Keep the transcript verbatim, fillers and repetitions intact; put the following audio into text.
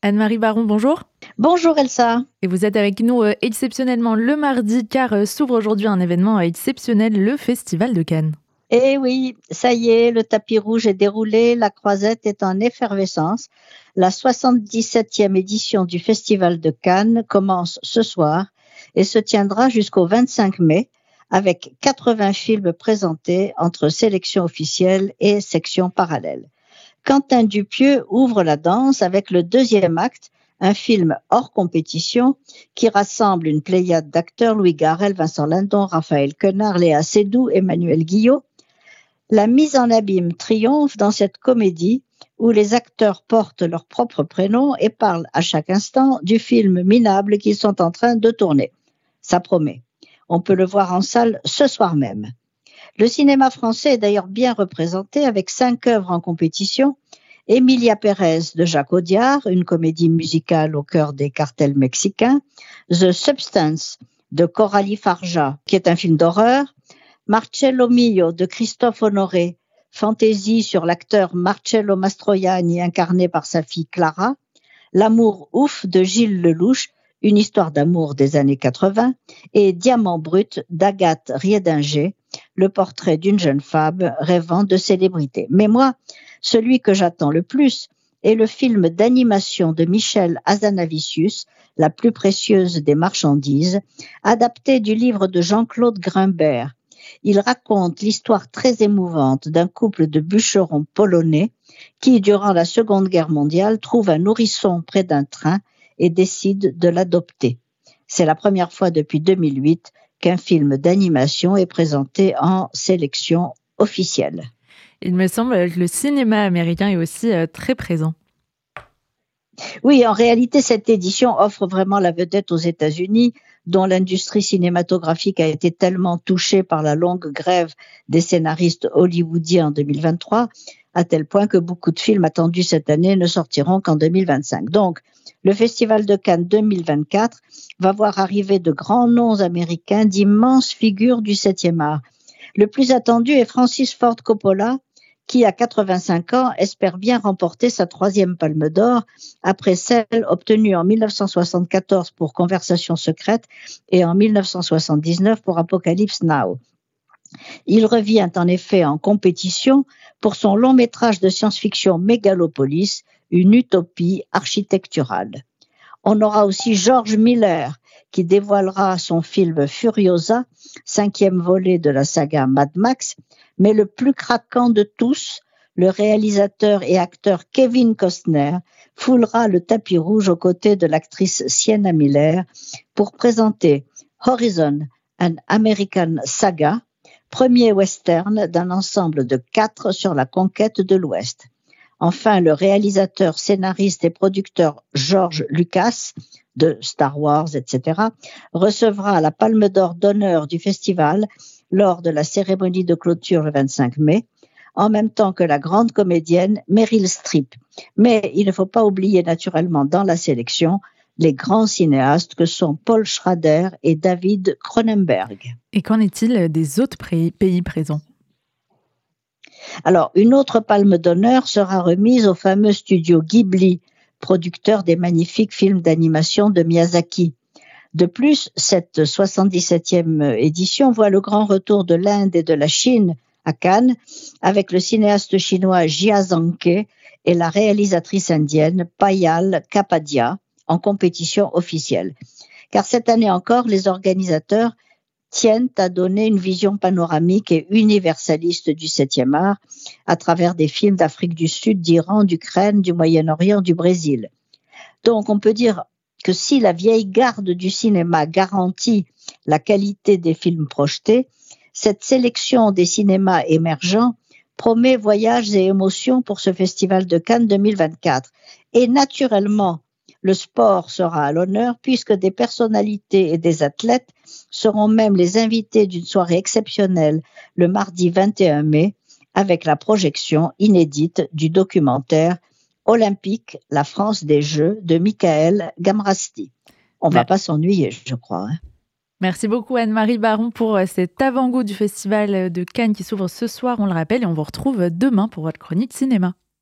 Anne-Marie Baron, bonjour. Bonjour Elsa. Et vous êtes avec nous euh, exceptionnellement le mardi car euh, s'ouvre aujourd'hui un événement euh, exceptionnel, le Festival de Cannes. Eh oui, ça y est, le tapis rouge est déroulé, la croisette est en effervescence. La soixante-dix-septième édition du Festival de Cannes commence ce soir et se tiendra jusqu'au vingt-cinq mai avec quatre-vingts films présentés entre sélection officielle et section parallèle. Quentin Dupieux ouvre la danse avec le deuxième acte, un film hors compétition qui rassemble une pléiade d'acteurs: Louis Garrel, Vincent Lindon, Raphaël Quenard, Léa Seydoux, Emmanuel Guillot. La mise en abîme triomphe dans cette comédie où les acteurs portent leur propre prénom et parlent à chaque instant du film minable qu'ils sont en train de tourner. Ça promet. On peut le voir en salle ce soir même. Le cinéma français est d'ailleurs bien représenté avec cinq œuvres en compétition. Emilia Pérez de Jacques Audiard, une comédie musicale au cœur des cartels mexicains. The Substance de Coralie Farja, qui est un film d'horreur. Marcello Mio de Christophe Honoré, fantaisie sur l'acteur Marcello Mastroianni incarné par sa fille Clara. L'amour ouf de Gilles Lelouch, une histoire d'amour des années quatre-vingts, et Diamant brut d'Agathe Riedinger, le portrait d'une jeune femme rêvant de célébrité. Mais moi, celui que j'attends le plus est le film d'animation de Michel Hazanavicius, La plus précieuse des marchandises, adapté du livre de Jean-Claude Grimbert. Il raconte l'histoire très émouvante d'un couple de bûcherons polonais qui, durant la Seconde Guerre mondiale, trouve un nourrisson près d'un train et décide de l'adopter. C'est la première fois depuis deux mille huit qu'un film d'animation est présenté en sélection officielle. Il me semble que le cinéma américain est aussi euh, très présent. Oui, en réalité, cette édition offre vraiment la vedette aux États-Unis, dont l'industrie cinématographique a été tellement touchée par la longue grève des scénaristes hollywoodiens en deux mille vingt-trois, à tel point que beaucoup de films attendus cette année ne sortiront qu'en deux mille vingt-cinq. Donc, le Festival de Cannes deux mille vingt-quatre va voir arriver de grands noms américains, d'immenses figures du septième art. Le plus attendu est Francis Ford Coppola, qui, à quatre-vingt-cinq ans, espère bien remporter sa troisième Palme d'Or, après celle obtenue en dix-neuf cent soixante-quatorze pour Conversation secrète et en dix-neuf cent soixante-dix-neuf pour Apocalypse Now. Il revient en effet en compétition pour son long métrage de science-fiction Mégalopolis, une utopie architecturale. On aura aussi George Miller, qui dévoilera son film Furiosa, cinquième volet de la saga Mad Max, mais le plus craquant de tous, le réalisateur et acteur Kevin Costner, foulera le tapis rouge aux côtés de l'actrice Sienna Miller pour présenter Horizon, an American Saga, premier western d'un ensemble de quatre sur la conquête de l'Ouest. Enfin, le réalisateur, scénariste et producteur George Lucas, de Star Wars, et cetera, recevra la Palme d'Or d'honneur du festival lors de la cérémonie de clôture le vingt-cinq mai, en même temps que la grande comédienne Meryl Streep. Mais il ne faut pas oublier naturellement dans la sélection les grands cinéastes que sont Paul Schrader et David Cronenberg. Et qu'en est-il des autres pays présents ? Alors, une autre palme d'honneur sera remise au fameux studio Ghibli, producteur des magnifiques films d'animation de Miyazaki. De plus, cette soixante-dix-septième édition voit le grand retour de l'Inde et de la Chine à Cannes, avec le cinéaste chinois Jia Zhangke et la réalisatrice indienne Payal Kapadia en compétition officielle. Car cette année encore, les organisateurs tiennent à donner une vision panoramique et universaliste du septième art à travers des films d'Afrique du Sud, d'Iran, d'Ukraine, du Moyen-Orient, du Brésil. Donc on peut dire que si la vieille garde du cinéma garantit la qualité des films projetés, cette sélection des cinémas émergents promet voyages et émotions pour ce Festival de Cannes deux mille vingt-quatre. Et naturellement, le sport sera à l'honneur puisque des personnalités et des athlètes seront même les invités d'une soirée exceptionnelle le mardi vingt et un mai avec la projection inédite du documentaire Olympique, la France des Jeux de Michael Gamrasti. On ne va pas s'ennuyer, je crois. Hein. Merci beaucoup Anne-Marie Baron pour cet avant-goût du Festival de Cannes qui s'ouvre ce soir, on le rappelle, et on vous retrouve demain pour votre chronique cinéma.